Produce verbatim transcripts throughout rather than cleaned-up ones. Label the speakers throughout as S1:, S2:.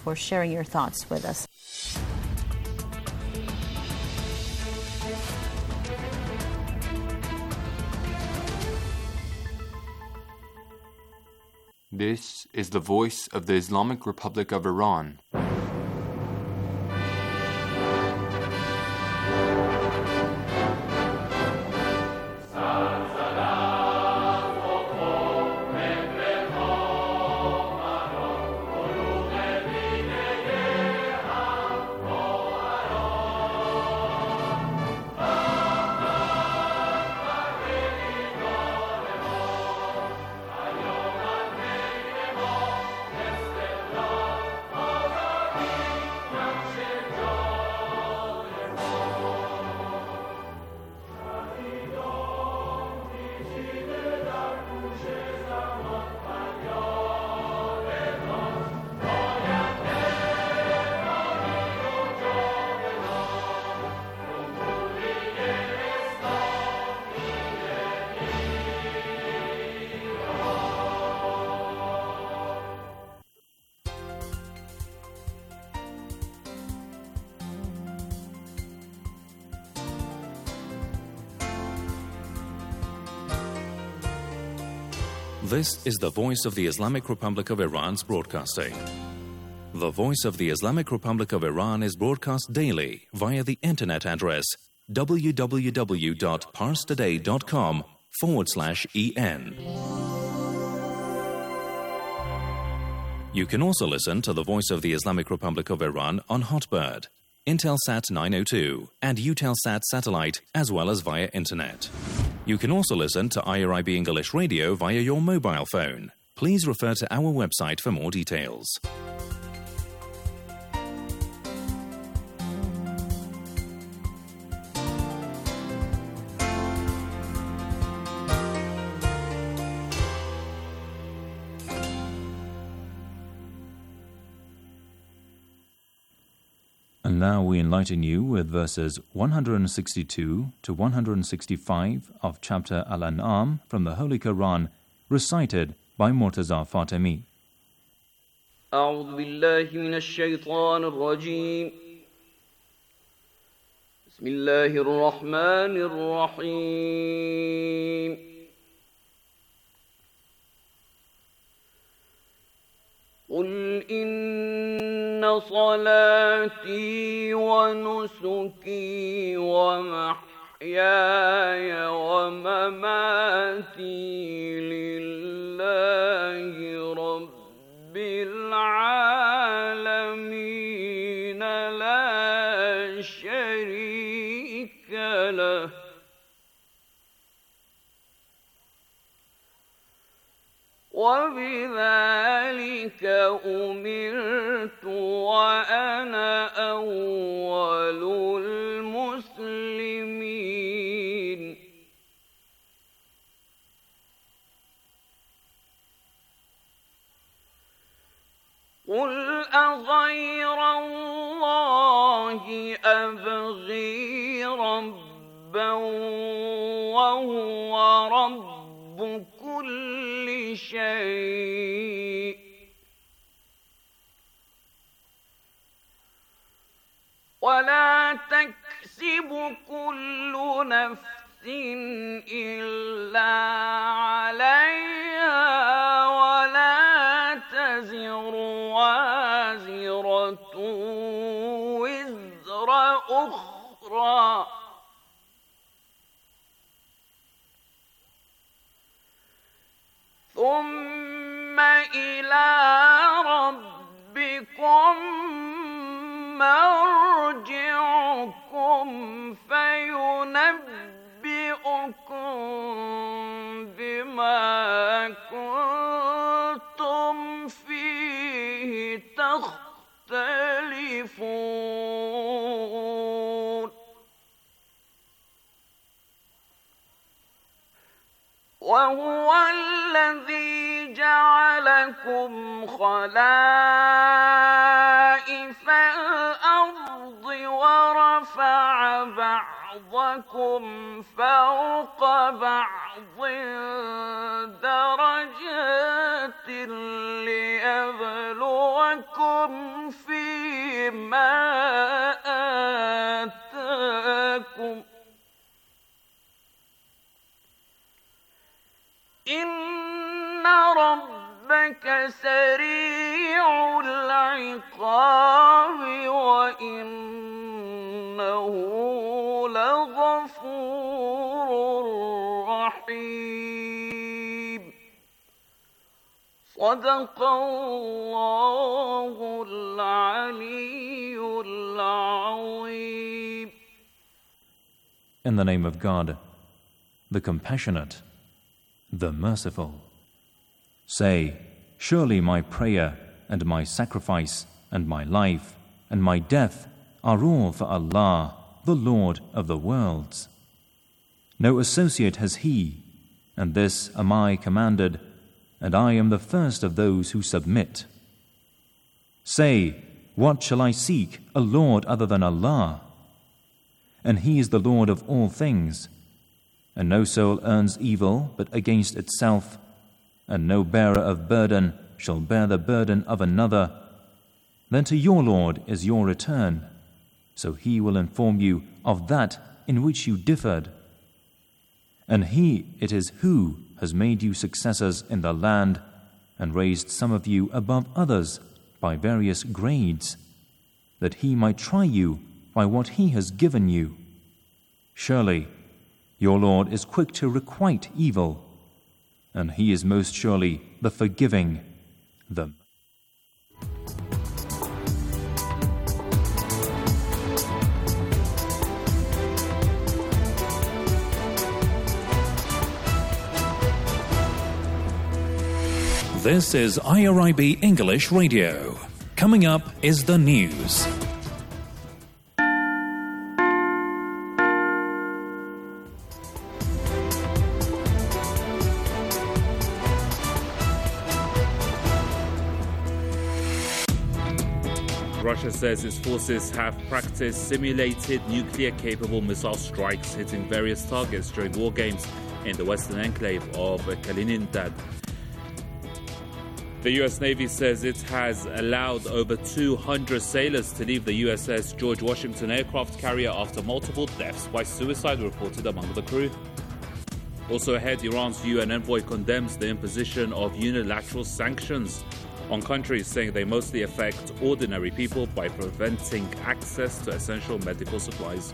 S1: for sharing your thoughts with us.
S2: This is the voice of the Islamic Republic of Iran.
S3: This is the voice of the Islamic Republic of Iran's broadcasting. The voice of the Islamic Republic of Iran is broadcast daily via the internet address www.parstoday.com forward slash en. You can also listen to the voice of the Islamic Republic of Iran on Hotbird, Intelsat nine oh two, and Eutelsat satellite, as well as via internet. You can also listen to I R I B English Radio via your mobile phone. Please refer to our website for more details.
S4: And now we enlighten you with verses one hundred sixty-two to one hundred sixty-five of chapter Al-An'am from the Holy Quran, recited by Murtaza Fatemi.
S5: أعوذ بالله من الشيطان الرجيم بسم الله الرحمن الرحيم قل إن صلاتي ونسكي ومحياي ومماتي لله رب العالمين لا شريك له وبذلك أمرت وأنا أول المسلمين قل أغير الله أبغي ربا وهو رب كل شيء ولا تكسب كل نفس إلا عليها ولا تزر وازرة وزر أخرى ثم إلى ربكم مرجعكم فينبئكم بما كنتم فيه تختلفون وهو الذي جعلكم خلائف الأرض ورفع بعضكم فوق بعض درجات ليبلوكم فيما آتاكم إن ربك سريع العقاب وإنه لغفور رحيم صدق الله العلي العظيم.
S4: In the name of God, the Compassionate, the Merciful. Say, surely my prayer and my sacrifice and my life and my death are all for Allah, the Lord of the worlds. No associate has He, and this am I commanded, and I am the first of those who submit. Say, what shall I seek, a Lord other than Allah? And He is the Lord of all things. And no soul earns evil but against itself, and no bearer of burden shall bear the burden of another. Then to your Lord is your return, so He will inform you of that in which you differed. And He it is who has made you successors in the land and raised some of you above others by various grades, that He might try you by what He has given you. Surely your Lord is quick to requite evil, and He is most surely the forgiving, the
S3: This is I R I B English Radio. Coming up is the news.
S6: Russia says its forces have practiced simulated nuclear-capable missile strikes hitting various targets during war games in the western enclave of Kaliningrad. The U S Navy says it has allowed over two hundred sailors to leave the U S S George Washington aircraft carrier after multiple deaths by suicide reported among the crew. Also ahead, Iran's U N envoy condemns the imposition of unilateral sanctions on countries, saying they mostly affect ordinary people by preventing access to essential medical supplies.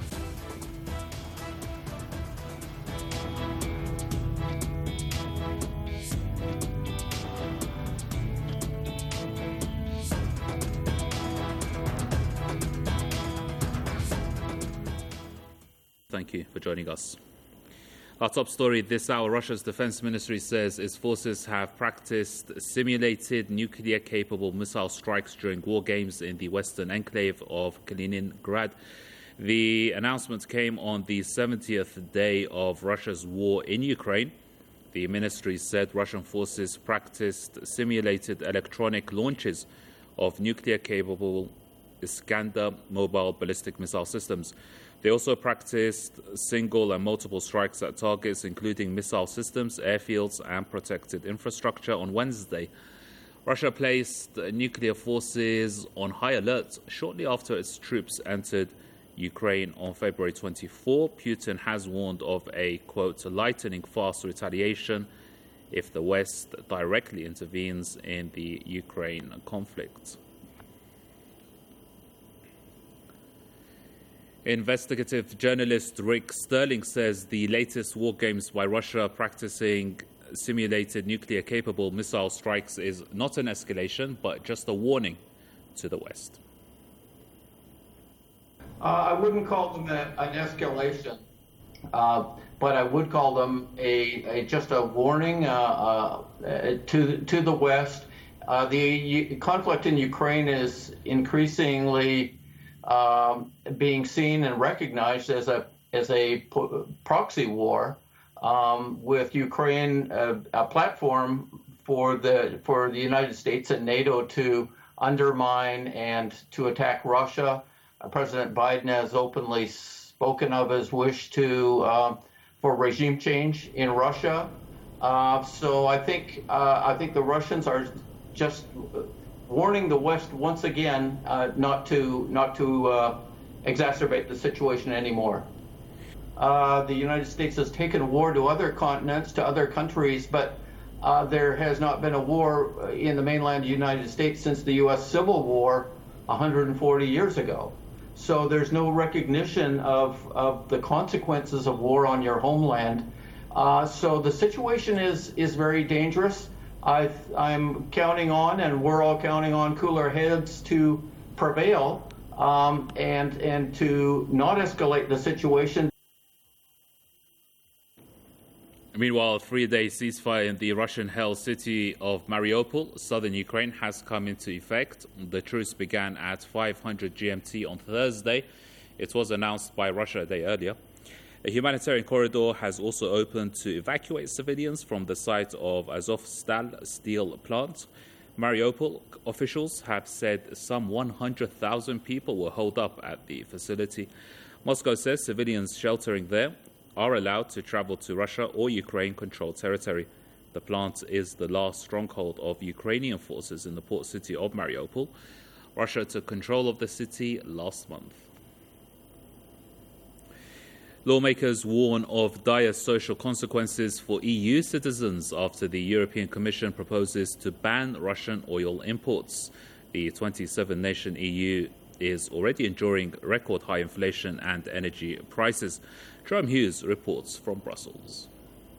S6: Thank you for joining us. Our top story this hour, Russia's defense ministry says its forces have practiced simulated nuclear-capable missile strikes during war games in the western enclave of Kaliningrad. The announcement came on the seventieth day of Russia's war in Ukraine. The ministry said Russian forces practiced simulated electronic launches of nuclear-capable Iskander mobile ballistic missile systems. They also practiced single and multiple strikes at targets, including missile systems, airfields, and protected infrastructure on Wednesday. Russia placed nuclear forces on high alert shortly after its troops entered Ukraine on February twenty-fourth. Putin has warned of a, quote, lightning-fast retaliation if the West directly intervenes in the Ukraine conflict. Investigative journalist Rick Sterling says the latest war games by Russia practicing simulated nuclear-capable missile strikes is not an escalation, but just a warning to the West.
S7: Uh, I wouldn't call them a, an escalation, uh, but I would call them a, a just a warning uh, uh, to to the West. Uh, the U- conflict in Ukraine is increasingly Um, being seen and recognized as a as a p- proxy war, um, with Ukraine uh, a platform for the for the United States and NATO to undermine and to attack Russia. Uh, President Biden has openly spoken of his wish to uh, for regime change in Russia. Uh, so I think uh, I think the Russians are just warning the West once again uh, not to not to uh, exacerbate the situation anymore. Uh, the United States has taken war to other continents, to other countries, but uh, there has not been a war in the mainland United States since the U S Civil War one hundred forty years ago. So there's no recognition of, of the consequences of war on your homeland. Uh, so the situation is, is very dangerous. I, I'm counting on, and we're all counting on, cooler heads to prevail um, and, and to not escalate the situation.
S6: Meanwhile, a three-day ceasefire in the Russian-held city of Mariupol, southern Ukraine, has come into effect. The truce began at five hundred G M T on Thursday. It was announced by Russia a day earlier. A humanitarian corridor has also opened to evacuate civilians from the site of Azovstal steel plant. Mariupol officials have said some one hundred thousand people were holed up at the facility. Moscow says civilians sheltering there are allowed to travel to Russia or Ukraine-controlled territory. The plant is the last stronghold of Ukrainian forces in the port city of Mariupol. Russia took control of the city last month. Lawmakers warn of dire social consequences for E U citizens after the European Commission proposes to ban Russian oil imports. The twenty-seven nation E U is already enduring record high inflation and energy prices. Jerome Hughes reports from Brussels.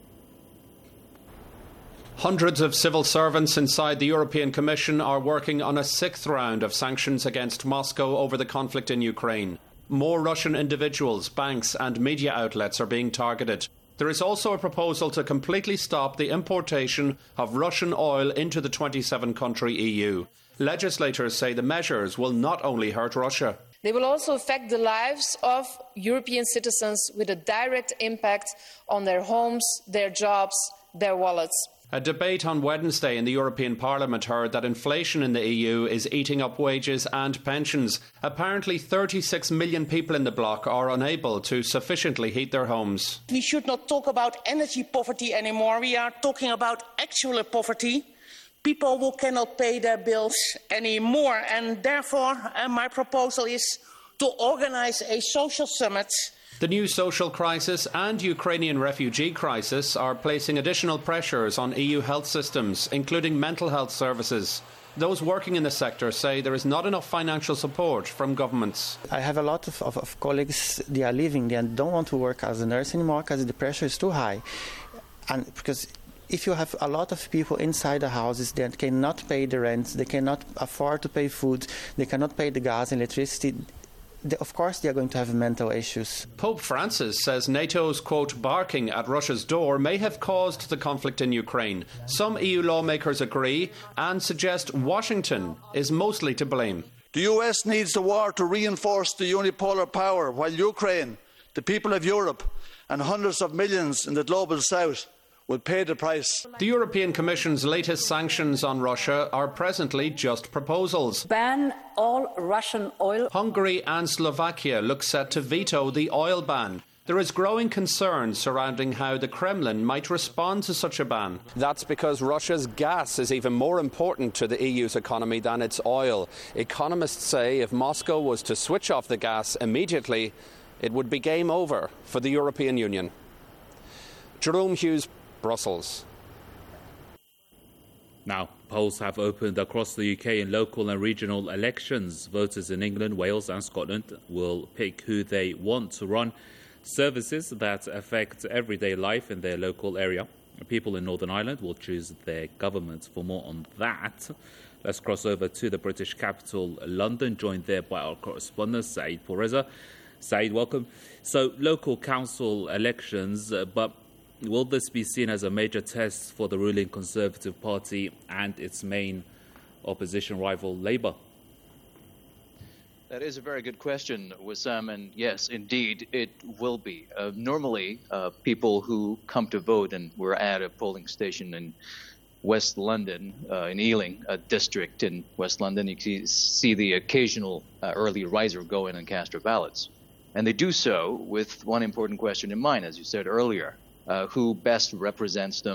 S8: Hundreds of civil servants inside the European Commission are working on a sixth round of sanctions against Moscow over the conflict in Ukraine. More Russian individuals, banks and media outlets are being targeted. There is also a proposal to completely stop the importation of Russian oil into the twenty-seven country E U. Legislators say the measures will not only hurt Russia.
S9: They will also affect the lives of European citizens with a direct impact on their homes, their jobs, their wallets.
S8: A debate on Wednesday in the European Parliament heard that inflation in the E U is eating up wages and pensions. Apparently thirty-six million people in the bloc are unable to sufficiently heat their homes.
S10: We should not talk about energy poverty anymore. We are talking about actual poverty. People who cannot pay their bills anymore. And therefore, uh, my proposal is to organise a social summit.
S8: The new social crisis and Ukrainian refugee crisis are placing additional pressures on E U health systems, including mental health services. Those working in the sector say there is not enough financial support from governments.
S11: I have a lot of, of, of colleagues, they are leaving, they don't want to work as a nurse anymore because the pressure is too high. And because if you have a lot of people inside the houses that cannot pay the rent, they cannot afford to pay food, they cannot pay the gas and electricity, they, of course they are going to have mental issues.
S8: Pope Francis says NATO's, quote, barking at Russia's door may have caused the conflict in Ukraine. Some E U lawmakers agree and suggest Washington is mostly to blame.
S12: The U S needs the war to reinforce the unipolar power, while Ukraine, the people of Europe and hundreds of millions in the global south will pay the price.
S8: The European Commission's latest sanctions on Russia are presently just proposals.
S13: Ban all Russian oil.
S8: Hungary and Slovakia look set to veto the oil ban. There is growing concern surrounding how the Kremlin might respond to such a ban.
S14: That's because Russia's gas is even more important to the E U's economy than its oil. Economists say if Moscow was to switch off the gas immediately, it would be game over for the European Union. Jerome Hughes, Brussels.
S6: Now, polls have opened across the U K in local and regional elections. Voters in England, Wales and Scotland will pick who they want to run services that affect everyday life in their local area. People in Northern Ireland will choose their government. For more on that, let's cross over to the British capital, London, joined there by our correspondent, Saeed Pourreza. Saeed, welcome. So, local council elections, uh, but will this be seen as a major test for the ruling Conservative Party and its main opposition rival, Labour?
S15: That is a very good question, Wissam, and yes, indeed, it will be. Uh, normally, uh, people who come to vote, and we're at a polling station in West London, uh, in Ealing, a district in West London, you can see the occasional uh, early riser go in and cast their ballots. And they do so with one important question in mind, as you said earlier. Uh, who best represents them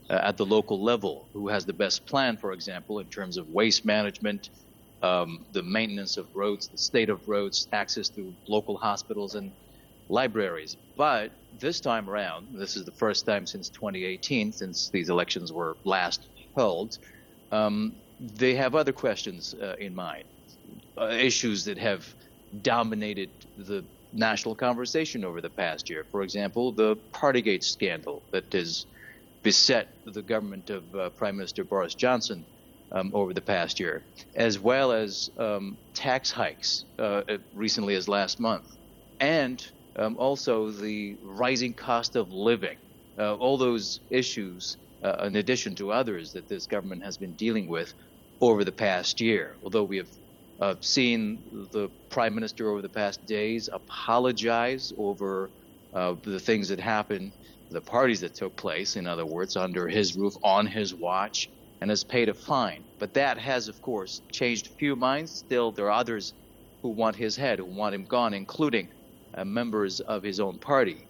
S15: uh, at the local level, who has the best plan, for example, in terms of waste management, um, the maintenance of roads, the state of roads, access to local hospitals and libraries. But this time around, this is the first time since twenty eighteen, since these elections were last held, um, they have other questions uh, in mind, uh, issues that have dominated the national conversation over the past year. For example, the Partygate scandal that has beset the government of uh, Prime Minister Boris Johnson um, over the past year, as well as um, tax hikes uh, recently as last month, and um, also the rising cost of living. Uh, all those issues, uh, in addition to others that this government has been dealing with over the past year. Although we have uh, seen the Prime Minister over the past days apologize over uh, the things that happened, the parties that took place, in other words, under his roof, on his watch, and has paid a fine. But that has, of course, changed a few minds. Still, there are others who want his head, who want him gone, including uh, members of his own party.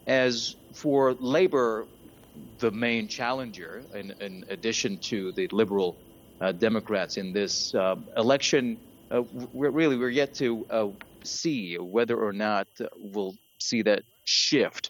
S15: As for Labour, the main challenger, in, in addition to the Liberal uh, Democrats in this uh, election, uh, we're really we're yet to uh, see whether or not uh, we'll see that shift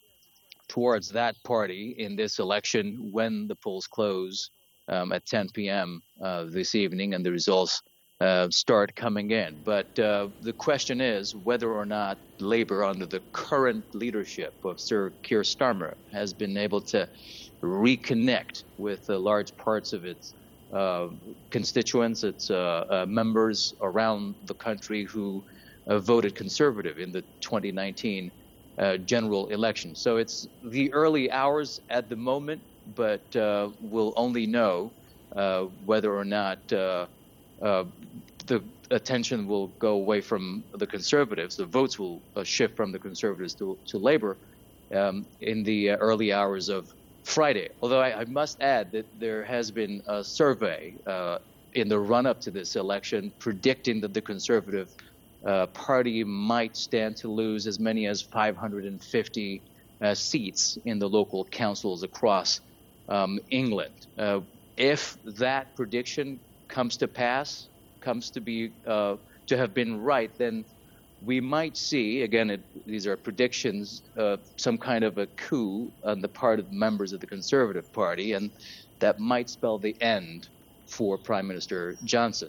S15: towards that party in this election when the polls close um, at ten p.m. Uh, this evening and the results uh, start coming in. But uh, the question is whether or not Labour, under the current leadership of Sir Keir Starmer, has been able to reconnect with uh, large parts of its uh, constituents, its uh, uh, members around the country who uh, voted Conservative in the twenty nineteen Uh, general election. So it's the early hours at the moment, but uh, we'll only know uh, whether or not uh, uh, the attention will go away from the Conservatives. The votes will uh, shift from the Conservatives to, to Labour um, in the uh, early hours of Friday. Although I, I must add that there has been a survey uh, in the run-up to this election predicting that the Conservative Uh, party might stand to lose as many as five hundred fifty uh, seats in the local councils across um, England. Uh, if that prediction comes to pass, comes to be uh, to have been right, then we might see, again, it, these are predictions, uh, some kind of a coup on the part of members of the Conservative Party, and that might spell the end for Prime Minister Johnson.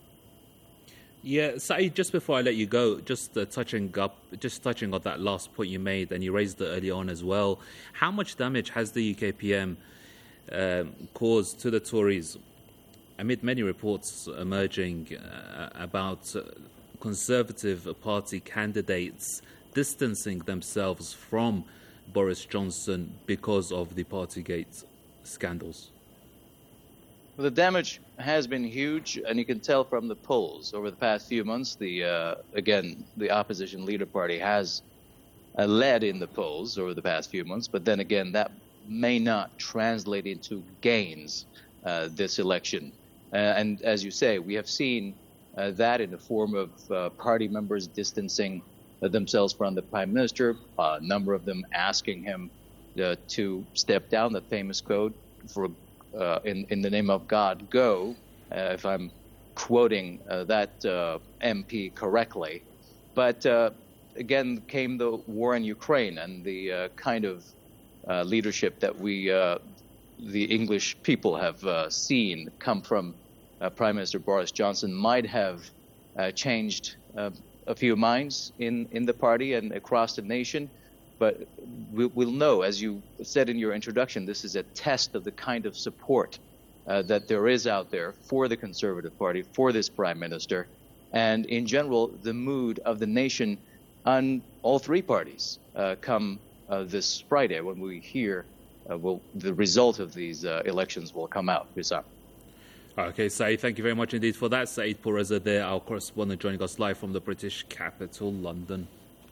S6: Yeah, Saeed, just before I let you go, just uh, touching up, just touching on that last point you made, and you raised it early on as well. How much damage has the U K P M uh, caused to the Tories amid many reports emerging uh, about uh, Conservative Party candidates distancing themselves from Boris Johnson because of the Partygate scandals?
S15: Well, the damage has been huge, and you can tell from the polls over the past few months. The uh, again, the opposition leader party has uh, led in the polls over the past few months, but then again, that may not translate into gains uh, this election. Uh, and as you say, we have seen uh, that in the form of uh, party members distancing uh, themselves from the Prime Minister, a number of them asking him uh, to step down, the famous quote, for Uh, in, in the name of God, go, uh, if I'm quoting uh, that uh, M P correctly. But uh, again came the war in Ukraine, and the uh, kind of uh, leadership that we, uh, the English people, have uh, seen come from uh, Prime Minister Boris Johnson might have uh, changed uh, a few minds in, in the party and across the nation. But we'll know, as you said in your introduction, this is a test of the kind of support uh, that there is out there for the Conservative Party, for this Prime Minister, and in general, the mood of the nation on all three parties uh, come uh, this Friday when we hear uh, will, the result of these uh, elections will come out. Hussam.
S6: Okay, Saeed, thank you very much indeed for that. Saeed Pourreza there, our correspondent, joining us live from the British capital, London.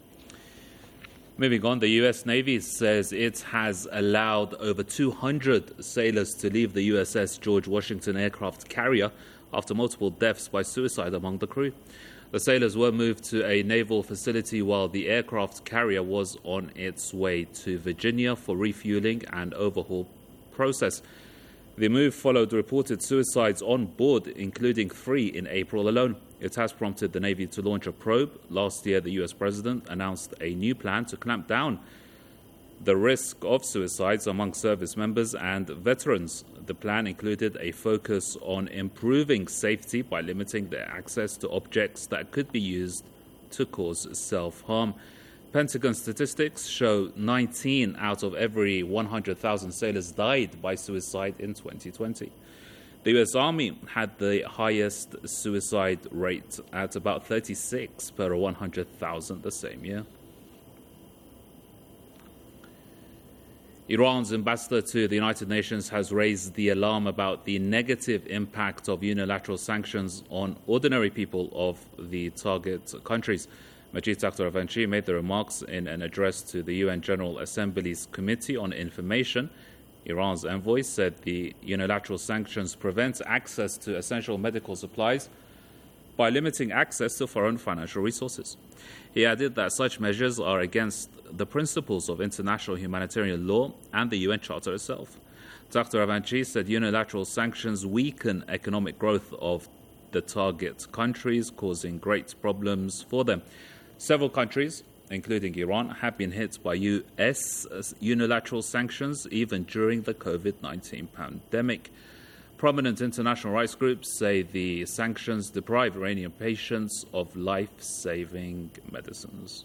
S6: Moving on, the U S Navy says it has allowed over two hundred sailors to leave the U S S George Washington aircraft carrier after multiple deaths by suicide among the crew. The sailors were moved to a naval facility while the aircraft carrier was on its way to Virginia for refueling and overhaul process. The move followed reported suicides on board, including three in April alone. It has prompted the Navy to launch a probe. Last year, the U S president announced a new plan to clamp down the risk of suicides among service members and veterans. The plan included a focus on improving safety by limiting their access to objects that could be used to cause self-harm. Pentagon statistics show nineteen out of every one hundred thousand sailors died by suicide in twenty twenty. The U S Army had the highest suicide rate at about thirty-six per one hundred thousand the same year. Iran's ambassador to the United Nations has raised the alarm about the negative impact of unilateral sanctions on ordinary people of the target countries. Majid Takhtarevanchi made the remarks in an address to the U N General Assembly's Committee on Information. Iran's envoy said the unilateral sanctions prevent access to essential medical supplies by limiting access to foreign financial resources. He added that such measures are against the principles of international humanitarian law and the U N Charter itself. Takhtarevanchi said unilateral sanctions weaken economic growth of the target countries, causing great problems for them. Several countries, including Iran, have been hit by U S unilateral sanctions even during the COVID nineteen pandemic. Prominent international rights groups say the sanctions deprive Iranian patients of life-saving medicines.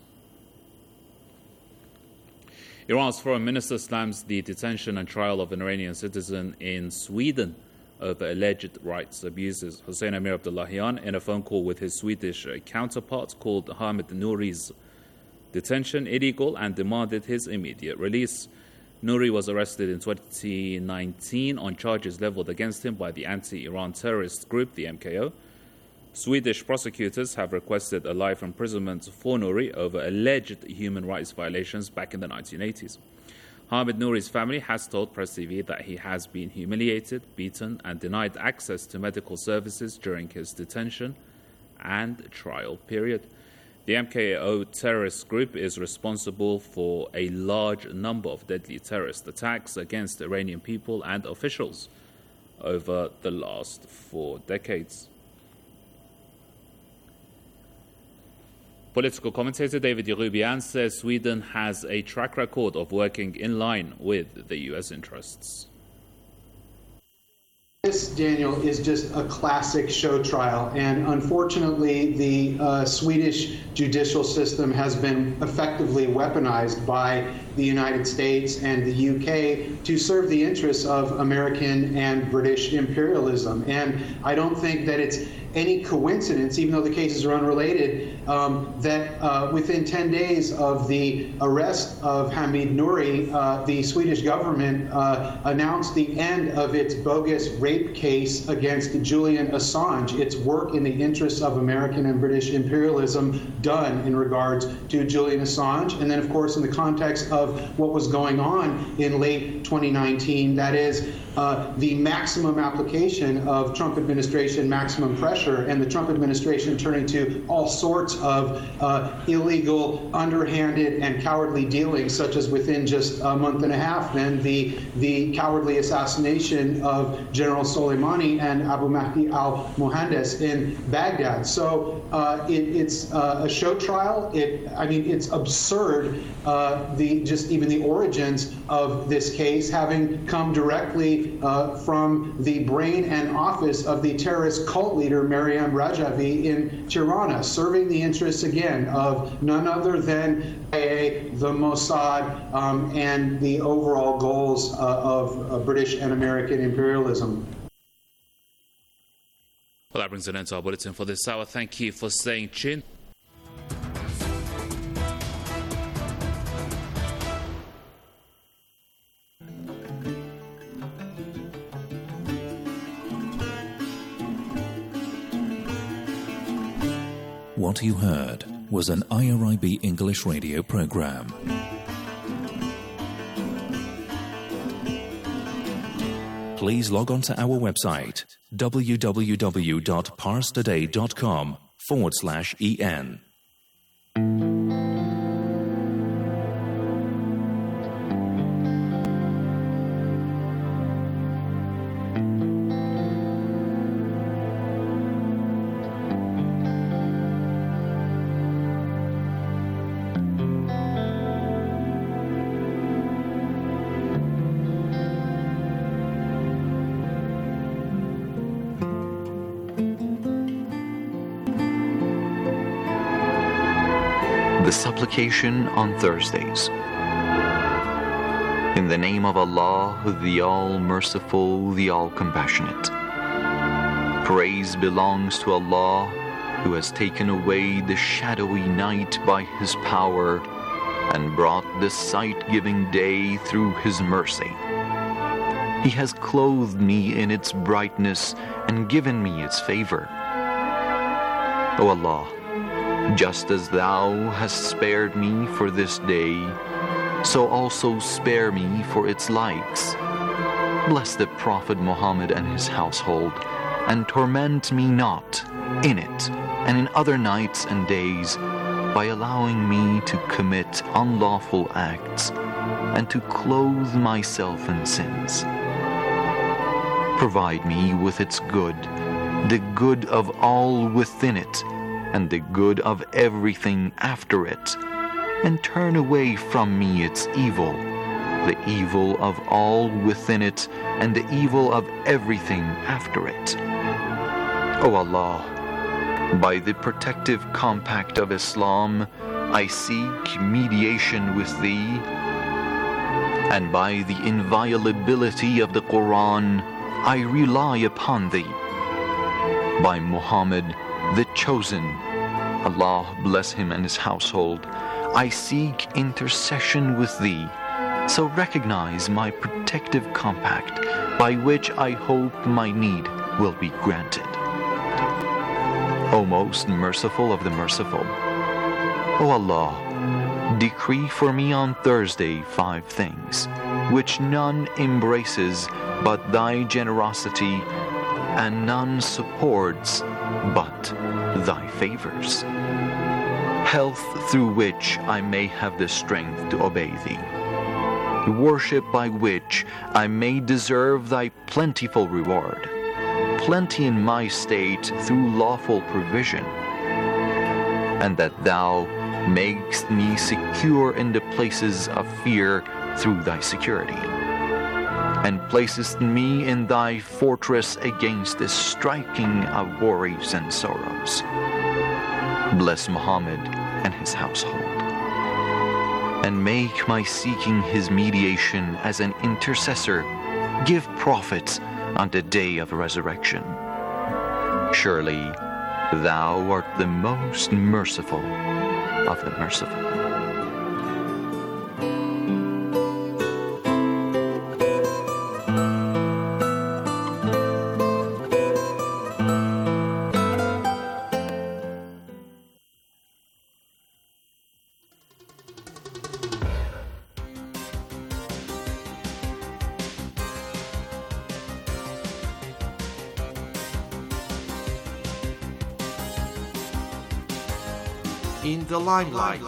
S6: Iran's foreign minister slams the detention and trial of an Iranian citizen in Sweden over alleged rights abuses. Hossein Amir Abdullahian, in a phone call with his Swedish counterpart, called Hamid Nouri's detention illegal and demanded his immediate release. Nouri was arrested in twenty nineteen on charges leveled against him by the anti-Iran terrorist group, the M K O. Swedish prosecutors have requested a life imprisonment for Nouri over alleged human rights violations back in the nineteen eighties. Hamid Nouri's family has told Press T V that he has been humiliated, beaten, and denied access to medical services during his detention and trial period. The M K O terrorist group is responsible for a large number of deadly terrorist attacks against Iranian people and officials over the last four decades. Political commentator David Yerubian says Sweden has a track record of working in line with the U S interests.
S16: This, Daniel, is just a classic show trial, and unfortunately the uh, Swedish judicial system has been effectively weaponized by the United States and the U K to serve the interests of American and British imperialism. And I don't think that it's any coincidence, even though the cases are unrelated, um, that uh, within ten days of the arrest of Hamid Nouri, uh, the Swedish government uh, announced the end of its bogus rape case against Julian Assange, its work in the interests of American and British imperialism done in regards to Julian Assange. And then, of course, in the context of what was going on in late twenty nineteen, that is uh, the maximum application of Trump administration maximum pressure, and the Trump administration turning to all sorts of uh, illegal, underhanded, and cowardly dealings, such as within just a month and a half, then the the cowardly assassination of General Soleimani and Abu Mahdi al-Mohandes in Baghdad. So uh, it, it's uh, a show trial. It, I mean, it's absurd. Uh, the just even the origins of this case having come directly uh, from the brain and office of the terrorist cult leader Maryam Rajavi in Tirana, serving the interests again of none other than the Mossad um, and the overall goals uh, of uh, British and American imperialism.
S6: Well, that brings an end to our bulletin for this hour. Thank you for staying tuned.
S3: What you heard was an I R I B English radio program. Please log on to our website, www.parstoday.com forward slash en.
S17: The supplication on Thursdays. In the name of Allah, the All-Merciful, the All-Compassionate. Praise belongs to Allah, who has taken away the shadowy night by His power and brought the sight-giving day through His mercy. He has clothed me in its brightness and given me its favor. O Allah, just as Thou hast spared me for this day, so also spare me for its likes. Bless the Prophet Muhammad and his household, and torment me not in it and in other nights and days by allowing me to commit unlawful acts and to clothe myself in sins. Provide me with its good, the good of all within it, and the good of everything after it, and turn away from me its evil, the evil of all within it, and the evil of everything after it. O Allah, by the protective compact of Islam, I seek mediation with Thee, and by the inviolability of the Quran, I rely upon Thee. By Muhammad, the Chosen, Allah bless him and his household, I seek intercession with Thee, so recognize my protective compact, by which I hope my need will be granted. O most merciful of the merciful, O Allah, decree for me on Thursday five things, which none embraces but Thy generosity, and none supports but Thy favors. Health through which I may have the strength to obey Thee. Worship by which I may deserve Thy plentiful reward. Plenty in my state through lawful provision. And that Thou makest me secure in the places of fear through Thy security. And placest me in Thy fortress against the striking of worries and sorrows. Bless Muhammad and his household, and make my seeking his mediation as an intercessor give profit on the day of resurrection. Surely Thou art the most merciful of the merciful.
S18: In the limelight.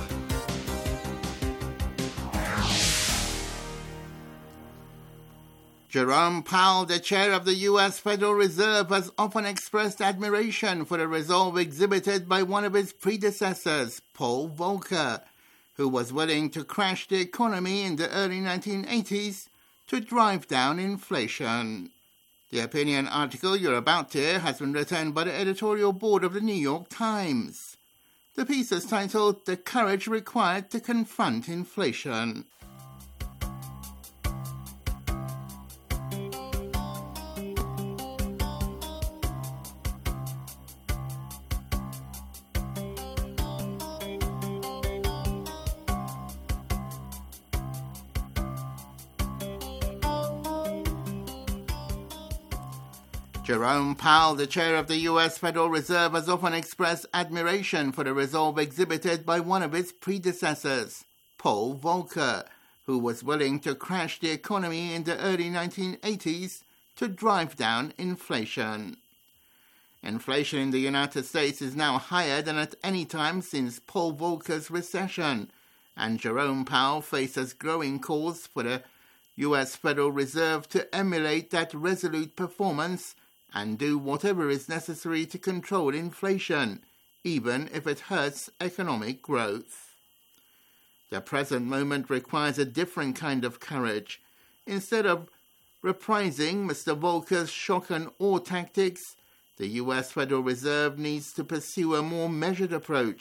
S18: Jerome Powell, the chair of the U S Federal Reserve, has often expressed admiration for the resolve exhibited by one of his predecessors, Paul Volcker, who was willing to crash the economy in the early nineteen eighties to drive down inflation. The opinion article you're about to hear has been written by the editorial board of the New York Times. The piece is titled "The Courage Required to Confront Inflation." Jerome Powell, the chair of the U S Federal Reserve, has often expressed admiration for the resolve exhibited by one of its predecessors, Paul Volcker, who was willing to crash the economy in the early nineteen eighties to drive down inflation. Inflation in the United States is now higher than at any time since Paul Volcker's recession, and Jerome Powell faces growing calls for the U S Federal Reserve to emulate that resolute performance and do whatever is necessary to control inflation, even if it hurts economic growth. The present moment requires a different kind of courage. Instead of reprising Mister Volcker's shock and awe tactics, the U S Federal Reserve needs to pursue a more measured approach,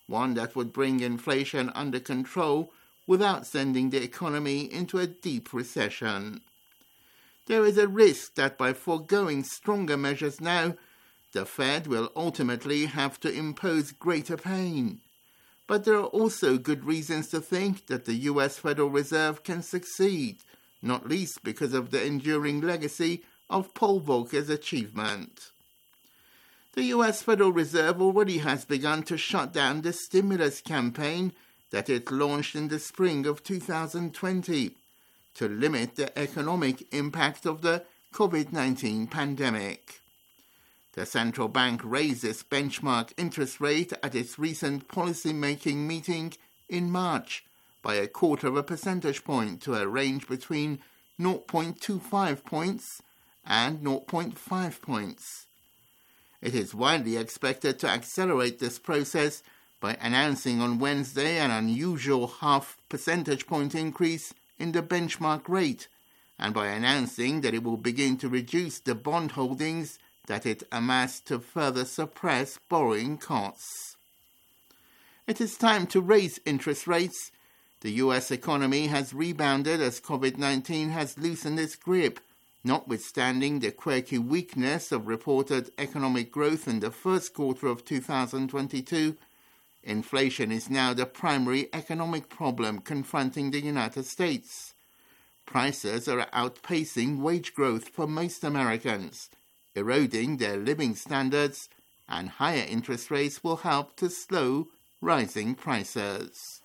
S18: one that would bring inflation under control without sending the economy into a deep recession. There is a risk that by foregoing stronger measures now, the Fed will ultimately have to impose greater pain. But there are also good reasons to think that the U S Federal Reserve can succeed, not least because of the enduring legacy of Paul Volcker's achievement. The U S Federal Reserve already has begun to shut down the stimulus campaign that it launched in the spring of two thousand twenty to limit the economic impact of the COVID nineteen pandemic. The central bank raised its benchmark interest rate at its recent policy-making meeting in March by a quarter of a percentage point to a range between zero point two five points and zero point five points. It is widely expected to accelerate this process by announcing on Wednesday an unusual half percentage point increase in the benchmark rate, and by announcing that it will begin to reduce the bond holdings that it amassed to further suppress borrowing costs. It is time to raise interest rates. The U S economy has rebounded as COVID nineteen has loosened its grip, notwithstanding the quirky weakness of reported economic growth in the first quarter of two thousand twenty-two. Inflation is now the primary economic problem confronting the United States. Prices are outpacing wage growth for most Americans, eroding their living standards, and higher interest rates will help to slow rising prices.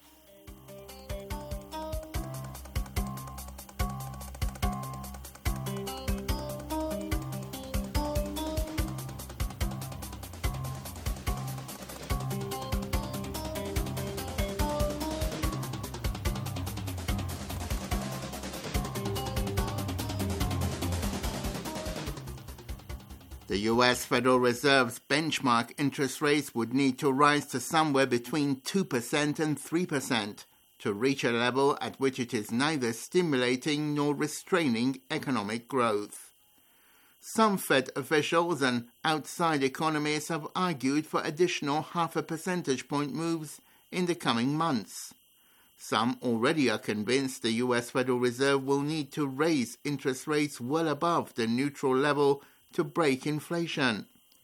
S18: The U S Federal Reserve's benchmark interest rates would need to rise to somewhere between two percent and three percent to reach a level at which it is neither stimulating nor restraining economic growth. Some Fed officials and outside economists have argued for additional half a percentage point moves in the coming months. Some already are convinced the U S Federal Reserve will need to raise interest rates well above the neutral level to break inflation.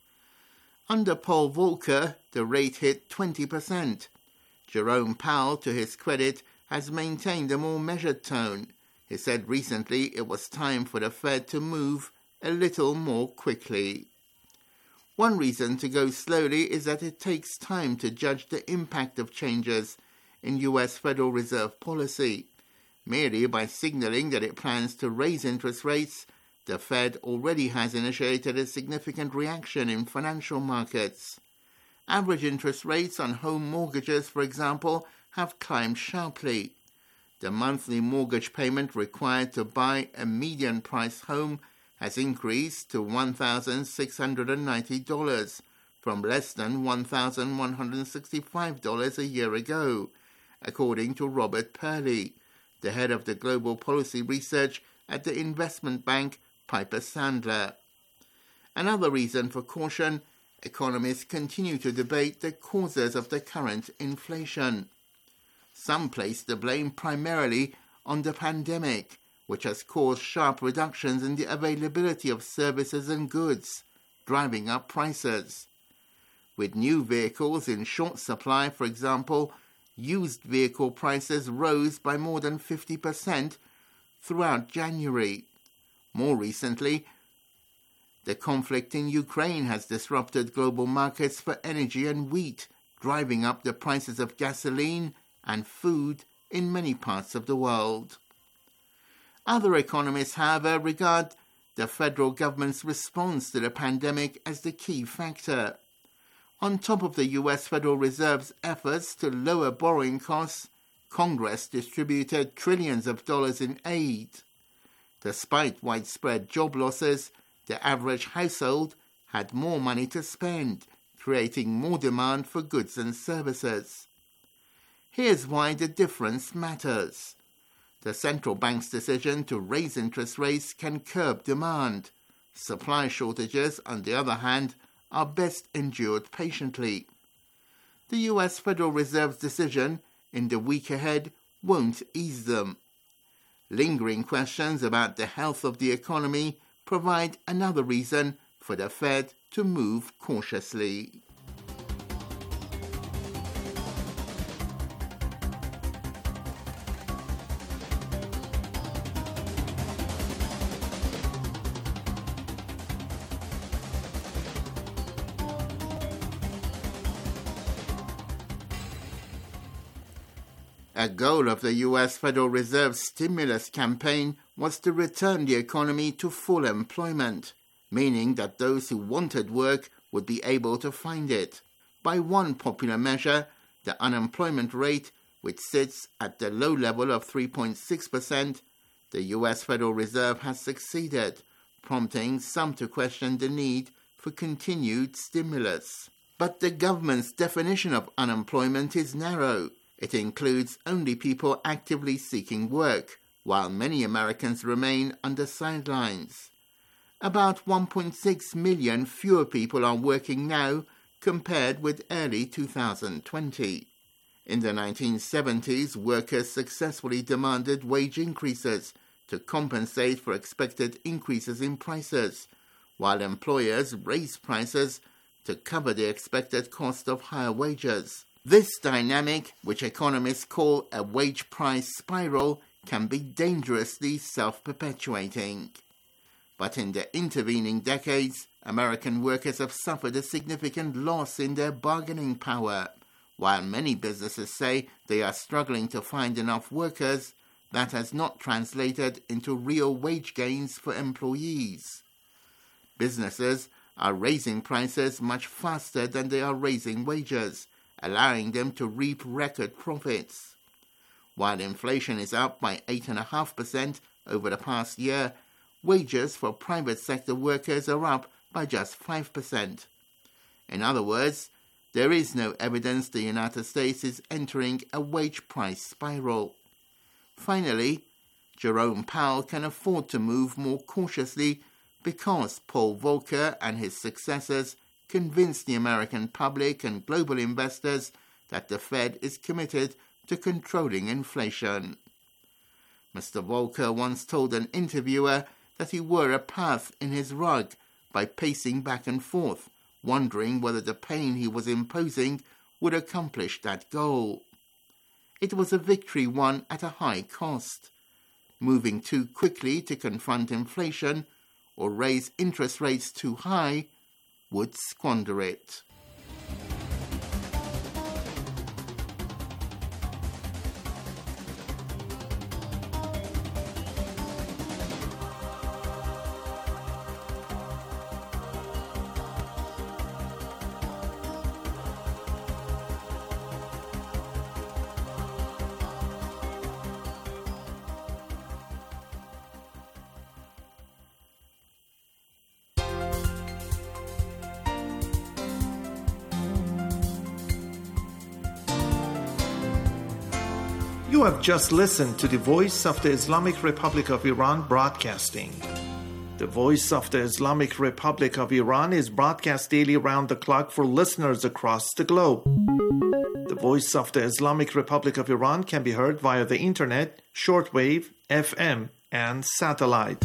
S18: Under Paul Volcker, the rate hit twenty percent. Jerome Powell, to his credit, has maintained a more measured tone. He said recently it was time for the Fed to move a little more quickly. One reason to go slowly is that it takes time to judge the impact of changes in U S Federal Reserve policy. Merely by signaling that it plans to raise interest rates, the Fed already has initiated a significant reaction in financial markets. Average interest rates on home mortgages, for example, have climbed sharply. The monthly mortgage payment required to buy a median-priced home has increased to one thousand six hundred ninety dollars, from less than one thousand one hundred sixty-five dollars a year ago, according to Robert Purley, the head of the global policy research at the investment bank Piper Sandler. Another reason for caution, economists continue to debate the causes of the current inflation. Some place the blame primarily on the pandemic, which has caused sharp reductions in the availability of services and goods, driving up prices. With new vehicles in short supply, for example, used vehicle prices rose by more than fifty percent throughout January. More recently, the conflict in Ukraine has disrupted global markets for energy and wheat, driving up the prices of gasoline and food in many parts of the world. Other economists, however, regard the federal government's response to the pandemic as the key factor. On top of the U S Federal Reserve's efforts to lower borrowing costs, Congress distributed trillions of dollars in aid. Despite widespread job losses, the average household had more money to spend, creating more demand for goods and services. Here's why the difference matters. The central bank's decision to raise interest rates can curb demand. Supply shortages, on the other hand, are best endured patiently. the U S Federal Reserve's decision in the week ahead won't ease them. Lingering questions about the health of the economy provide another reason for the Fed to move cautiously. A goal of the U S Federal Reserve's stimulus campaign was to return the economy to full employment, meaning that those who wanted work would be able to find it. By one popular measure, the unemployment rate, which sits at the low level of three point six percent, the U S Federal Reserve has succeeded, prompting some to question the need for continued stimulus. But the government's definition of unemployment is narrow. It includes only people actively seeking work, while many Americans remain on the sidelines. About one point six million fewer people are working now compared with early two thousand twenty. In the nineteen seventies, workers successfully demanded wage increases to compensate for expected increases in prices, while employers raised prices to cover the expected cost of higher wages. This dynamic, which economists call a wage price spiral, can be dangerously self-perpetuating. But in the intervening decades, American workers have suffered a significant loss in their bargaining power. While many businesses say they are struggling to find enough workers, that has not translated into real wage gains for employees. Businesses are raising prices much faster than they are raising wages, allowing them to reap record profits. While inflation is up by eight point five percent over the past year, wages for private sector workers are up by just five percent. In other words, there is no evidence the United States is entering a wage price spiral. Finally, Jerome Powell can afford to move more cautiously because Paul Volcker and his successors convinced the American public and global investors that the Fed is committed to controlling inflation. Mister Volcker once told an interviewer that he wore a path in his rug by pacing back and forth, wondering whether the pain he was imposing would accomplish that goal. It was a victory won at a high cost. Moving too quickly to confront inflation or raise interest rates too high would squander it.
S19: You have just listened to the Voice of the Islamic Republic of Iran broadcasting. The Voice of the Islamic Republic of Iran is broadcast daily round the clock for listeners across the globe. The Voice of the Islamic Republic of Iran can be heard via the internet, shortwave, F M, and satellite.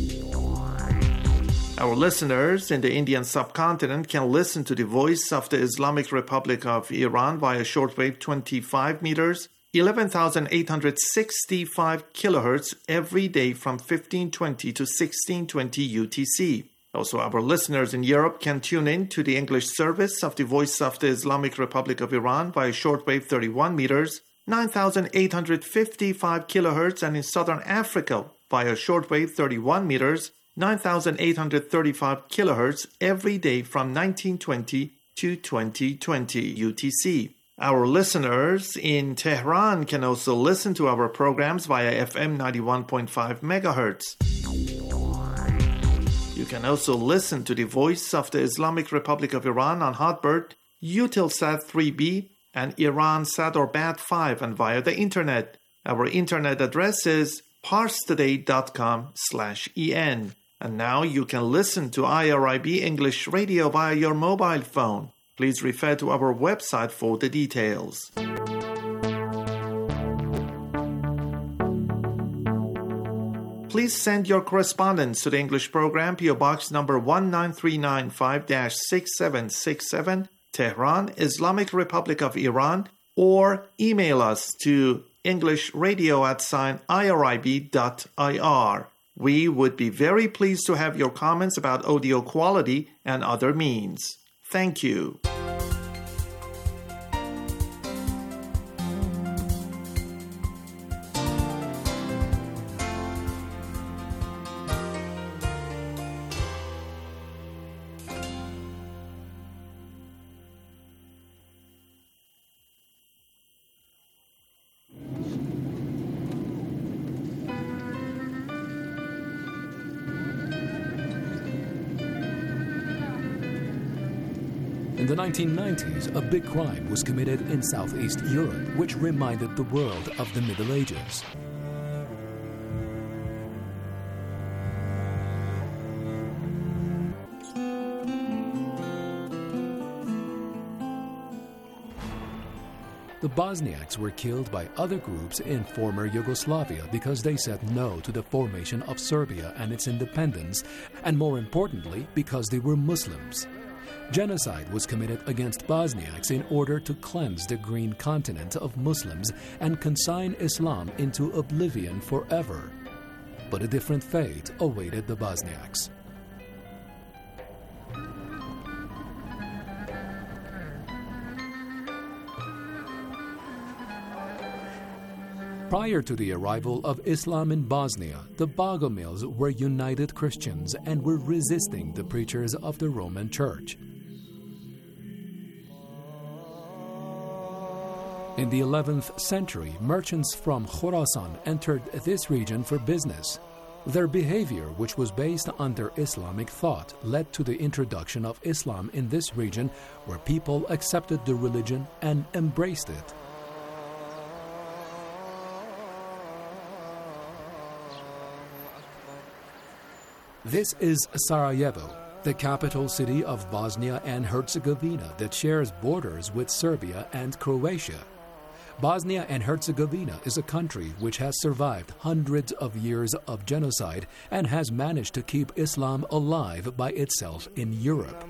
S19: Our listeners in the Indian subcontinent can listen to the Voice of the Islamic Republic of Iran via shortwave twenty-five meters, eleven thousand eight hundred sixty-five kilohertz every day from fifteen twenty to sixteen twenty U T C. Also, our listeners in Europe can tune in to the English service of the Voice of the Islamic Republic of Iran via shortwave thirty-one meters, nine thousand eight hundred fifty-five kilohertz, and in Southern Africa via shortwave thirty-one meters, nine thousand eight hundred thirty-five kilohertz every day from nineteen twenty to twenty twenty U T C. Our listeners in Tehran can also listen to our programs via F M ninety-one point five megahertz. You can also listen to the Voice of the Islamic Republic of Iran on Hotbird, Eutelsat three B, and Iransat or Bat five, and via the internet. Our internet address is parstoday.com slash en. And now you can listen to I R I B English Radio via your mobile phone. Please refer to our website for the details. Please send your correspondence to the English program, P O Box number one nine three nine five dash six seven six seven, Tehran, Islamic Republic of Iran, or email us to englishradio at sign irib dot ir. We would be very pleased to have your comments about audio quality and other means. Thank you.
S20: In the nineteen nineties, a big crime was committed in Southeast Europe, which reminded the world of the Middle Ages. The Bosniaks were killed by other groups in former Yugoslavia because they said no to the formation of Serbia and its independence, and more importantly, because they were Muslims. Genocide was committed against Bosniaks in order to cleanse the green continent of Muslims and consign Islam into oblivion forever. But a different fate awaited the Bosniaks. Prior to the arrival of Islam in Bosnia, the Bogomils were united Christians and were resisting the preachers of the Roman Church. In the eleventh century, merchants from Khorasan entered this region for business. Their behavior, which was based on their Islamic thought, led to the introduction of Islam in this region, where people accepted the religion and embraced it. This is Sarajevo, the capital city of Bosnia and Herzegovina that shares borders with Serbia and Croatia. Bosnia and Herzegovina is a country which has survived hundreds of years of genocide and has managed to keep Islam alive by itself in Europe.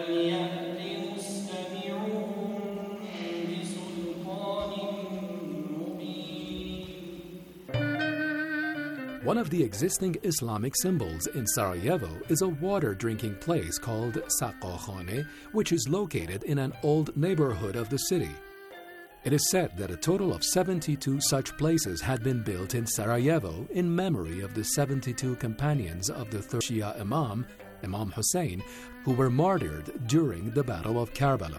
S20: One of the existing Islamic symbols in Sarajevo is a water drinking place called Saqokhane, which is located in an old neighborhood of the city. It is said that a total of seventy-two such places had been built in Sarajevo in memory of the seventy-two companions of the third Shia Imam, Imam Hussein, who were martyred during the Battle of Karbala.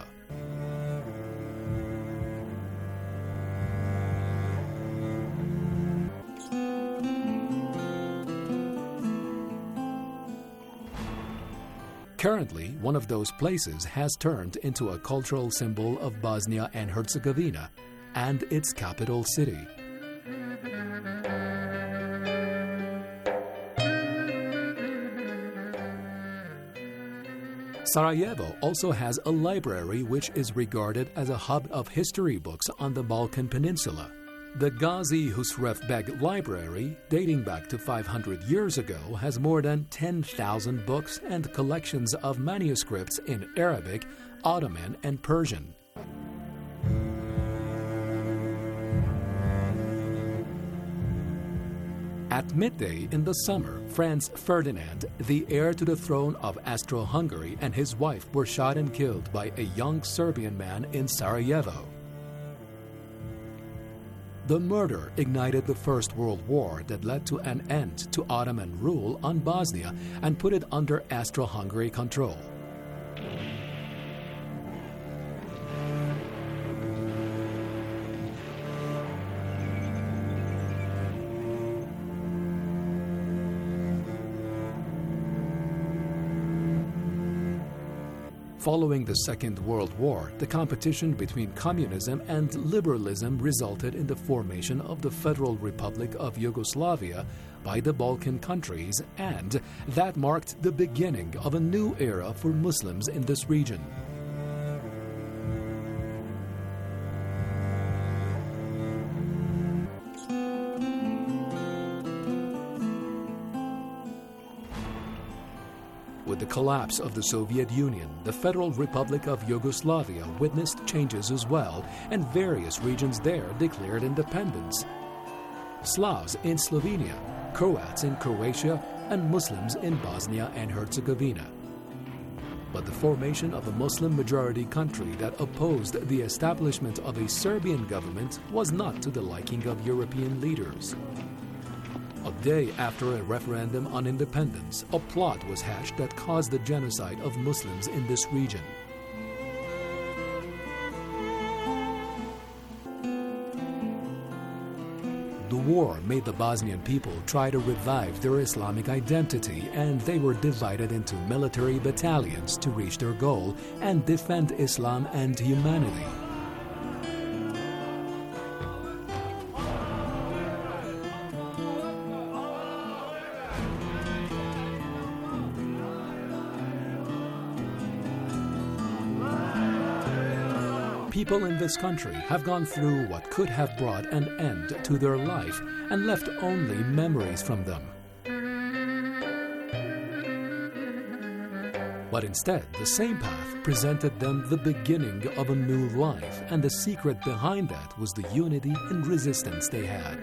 S20: Currently, one of those places has turned into a cultural symbol of Bosnia and Herzegovina and its capital city. Sarajevo also has a library which is regarded as a hub of history books on the Balkan Peninsula. The Gazi Husrev Beg Library, dating back to five hundred years ago, has more than ten thousand books and collections of manuscripts in Arabic, Ottoman, and Persian. At midday in the summer, Franz Ferdinand, the heir to the throne of Austro-Hungary, and his wife were shot and killed by a young Serbian man in Sarajevo. The murder ignited the First World War that led to an end to Ottoman rule on Bosnia and put it under Austro-Hungary control. Following the Second World War, the competition between communism and liberalism resulted in the formation of the Federal Republic of Yugoslavia by the Balkan countries, and that marked the beginning of a new era for Muslims in this region. With the collapse of the Soviet Union, the Federal Republic of Yugoslavia witnessed changes as well, and various regions there declared independence. Slavs in Slovenia, Croats in Croatia, and Muslims in Bosnia and Herzegovina. But the formation of a Muslim-majority country that opposed the establishment of a Serbian government was not to the liking of European leaders. A day after a referendum on independence, a plot was hatched that caused the genocide of Muslims in this region. The war made the Bosnian people try to revive their Islamic identity, and they were divided into military battalions to reach their goal and defend Islam and humanity. People in this country have gone through what could have brought an end to their life and left only memories from them. But instead, the same path presented them the beginning of a new life, and the secret behind that was the unity and resistance they had.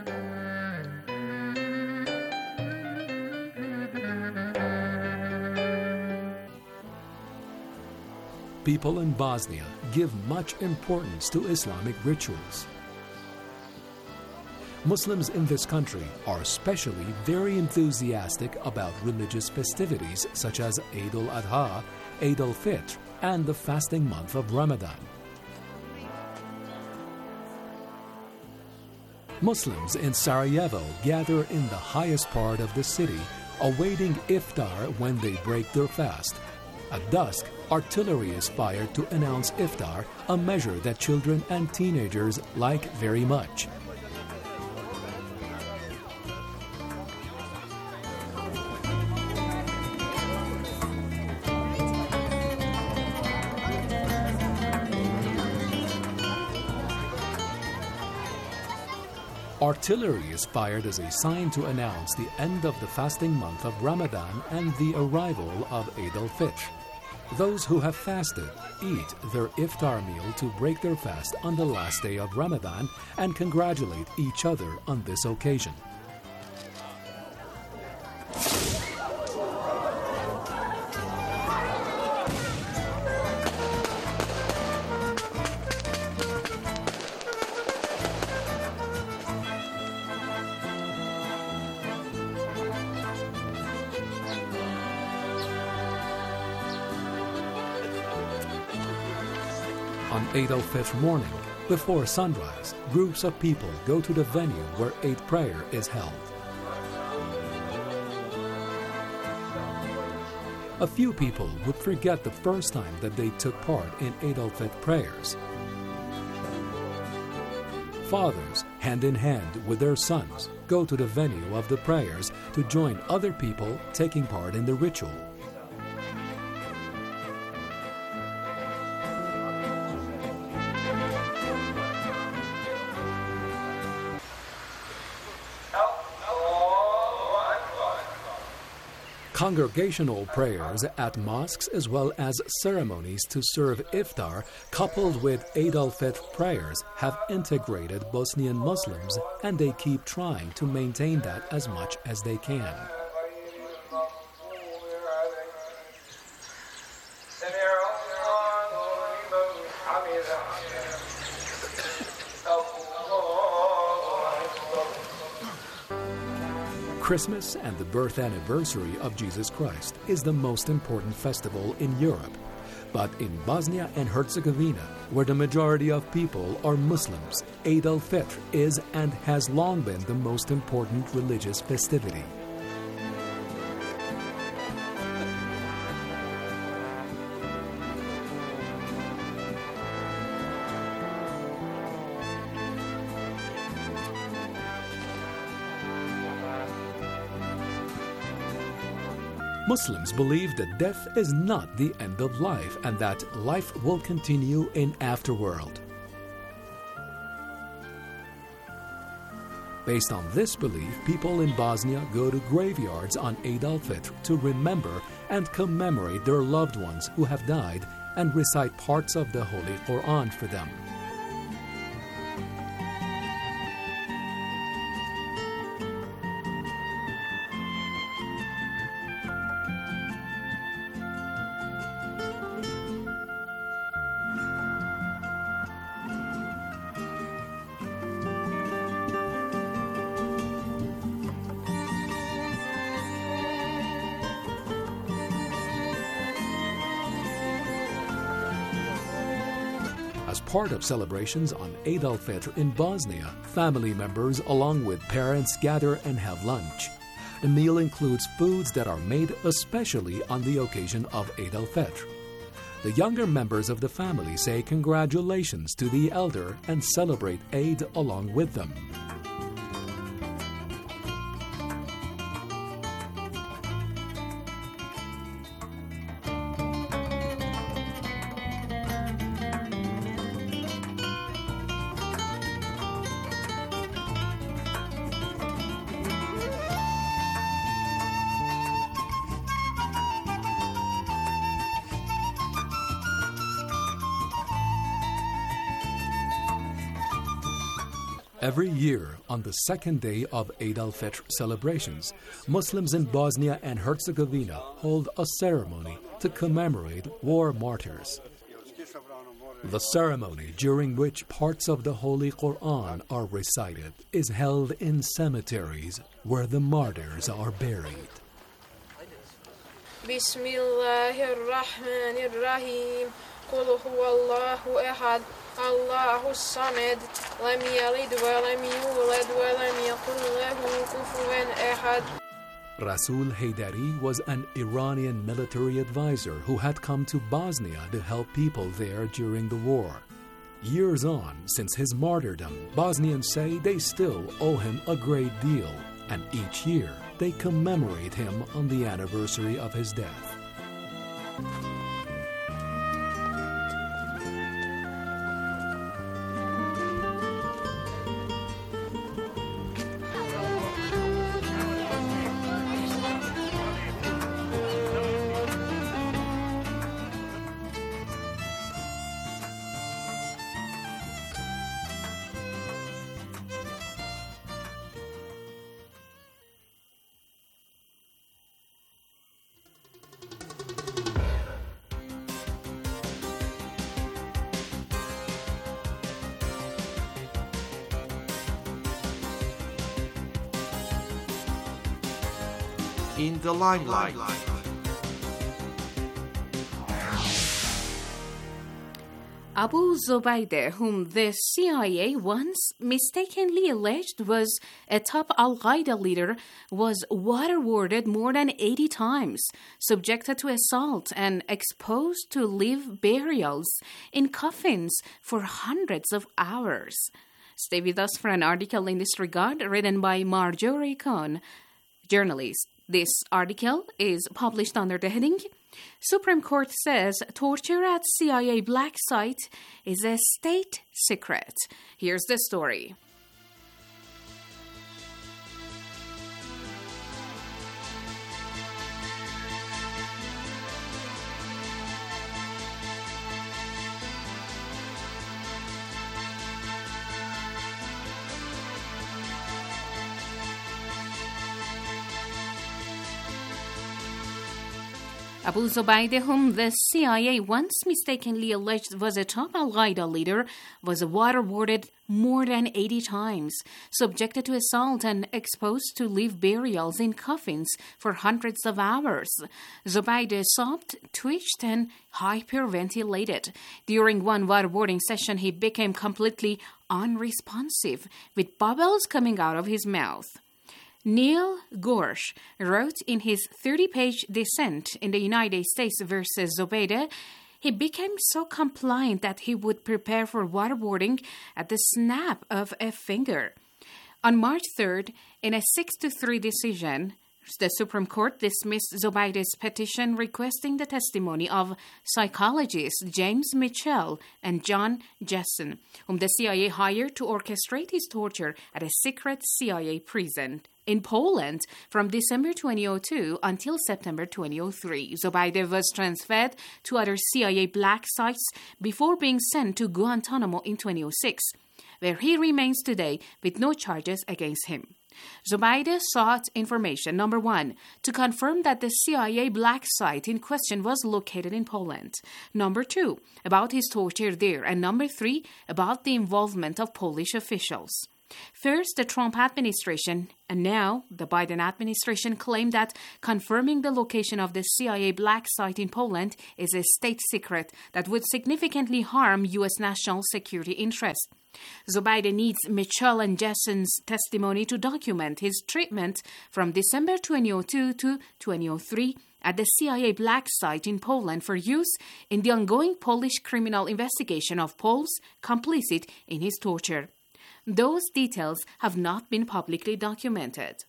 S20: People in Bosnia give much importance to Islamic rituals. Muslims in this country are especially very enthusiastic about religious festivities such as Eid al-Adha, Eid al-Fitr, and the fasting month of Ramadan. Muslims in Sarajevo gather in the highest part of the city, awaiting iftar when they break their fast. At dusk, artillery is fired to announce iftar, a measure that children and teenagers like very much. Artillery is fired as a sign to announce the end of the fasting month of Ramadan and the arrival of Eid al-Fitr. Those who have fasted eat their iftar meal to break their fast on the last day of Ramadan and congratulate each other on this occasion. On Eid al-Fitr morning, before sunrise, groups of people go to the venue where Eid prayer is held. A few people would forget the first time that they took part in Eid al-Fitr prayers. Fathers, hand in hand with their sons, go to the venue of the prayers to join other people taking part in the ritual. Congregational prayers at mosques as well as ceremonies to serve iftar coupled with Eid al-Fitr prayers have integrated Bosnian Muslims, and they keep trying to maintain that as much as they can. Christmas and the birth anniversary of Jesus Christ is the most important festival in Europe. But in Bosnia and Herzegovina, where the majority of people are Muslims, Eid al-Fitr is and has long been the most important religious festivity. Muslims believe that death is not the end of life and that life will continue in afterworld. Based on this belief, people in Bosnia go to graveyards on Eid al-Fitr to remember and commemorate their loved ones who have died and recite parts of the Holy Quran for them. As part of celebrations on Eid al-Fitr in Bosnia, family members along with parents gather and have lunch. The meal includes foods that are made especially on the occasion of Eid al-Fitr. The younger members of the family say congratulations to the elder and celebrate Eid along with them. Every year, on the second day of Eid al-Fitr celebrations, Muslims in Bosnia and Herzegovina hold a ceremony to commemorate war martyrs. The ceremony, during which parts of the Holy Quran are recited, is held in cemeteries where the martyrs are buried.
S9: Bismillahirrahmanirrahim. قل هو الله أحد الله الصمد لم يلد ولم يولد ولم يكن له كفوا أحد.
S20: Rasul Haydari was an Iranian military advisor who had come to Bosnia to help people there during the war. Years on, since his martyrdom, Bosnians say they still owe him a great deal, and each year they commemorate him on the anniversary of his death.
S19: In the limelight.
S21: Abu Zubaydah, whom the C I A once mistakenly alleged was a top Al-Qaeda leader, was waterboarded more than eighty times, subjected to assault, and exposed to live burials in coffins for hundreds of hours. Stay with us for an article in this regard written by Marjorie Cohn, journalist. This article is published under the heading, Supreme Court says torture at C I A black site is a state secret. Here's the story. Abu Zubaydah, whom the C I A once mistakenly alleged was a top Al-Qaeda leader, was waterboarded more than eighty times, subjected to assault, and exposed to live burials in coffins for hundreds of hours. Zubaydah sobbed, twitched, and hyperventilated. During one waterboarding session, he became completely unresponsive, with bubbles coming out of his mouth. Neil Gorsh wrote in his thirty-page dissent in the United States versus Zubaydah, he became so compliant that he would prepare for waterboarding at the snap of a finger. On March third, in a six to three decision, The Supreme Court dismissed Zobaide's petition requesting the testimony of psychologists James Mitchell and John Jessen, whom the C I A hired to orchestrate his torture at a secret C I A prison in Poland from December twenty oh two until September twenty oh three. Zobaide was transferred to other C I A black sites before being sent to Guantanamo in twenty oh six, where he remains today with no charges against him. Zobaide sought information, number one, to confirm that the C I A black site in question was located in Poland, number two, about his torture there, and number three, about the involvement of Polish officials. First, the Trump administration, and now the Biden administration, claimed that confirming the location of the C I A black site in Poland is a state secret that would significantly harm U S national security interests. Zobaide needs Mitchell and Jessen's testimony to document his treatment from December twenty oh two to twenty oh three at the C I A black site in Poland for use in the ongoing Polish criminal investigation of Poles complicit in his torture. Those details have not been publicly documented.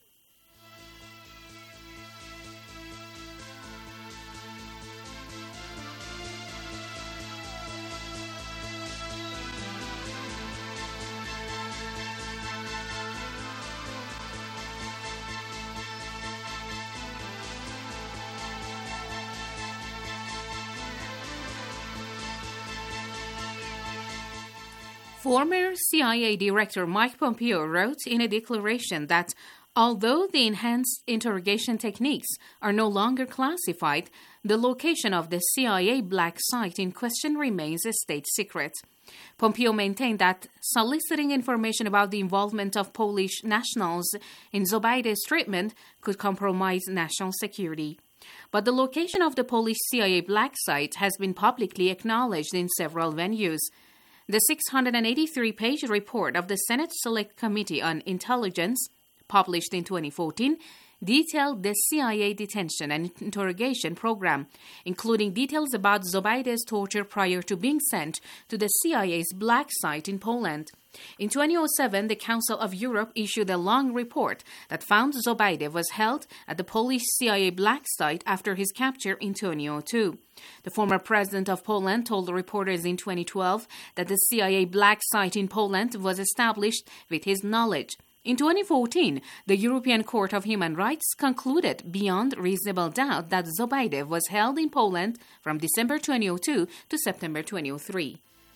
S21: Former C I A Director Mike Pompeo wrote in a declaration that although the enhanced interrogation techniques are no longer classified, the location of the C I A black site in question remains a state secret. Pompeo maintained that soliciting information about the involvement of Polish nationals in Zobaide's treatment could compromise national security. But the location of the Polish C I A black site has been publicly acknowledged in several venues. The six hundred eighty-three page report of the Senate Select Committee on Intelligence, published in twenty fourteen, detailed the C I A detention and interrogation program, including details about Zobaide's torture prior to being sent to the C I A's black site in Poland. In twenty oh seven, the Council of Europe issued a long report that found Zobaide was held at the Polish C I A black site after his capture in twenty oh two. The former president of Poland told reporters in twenty twelve that the C I A black site in Poland was established with his knowledge. In twenty fourteen, the European Court of Human Rights concluded beyond reasonable doubt that Zobaide was held in Poland from December twenty oh two to September twenty oh three.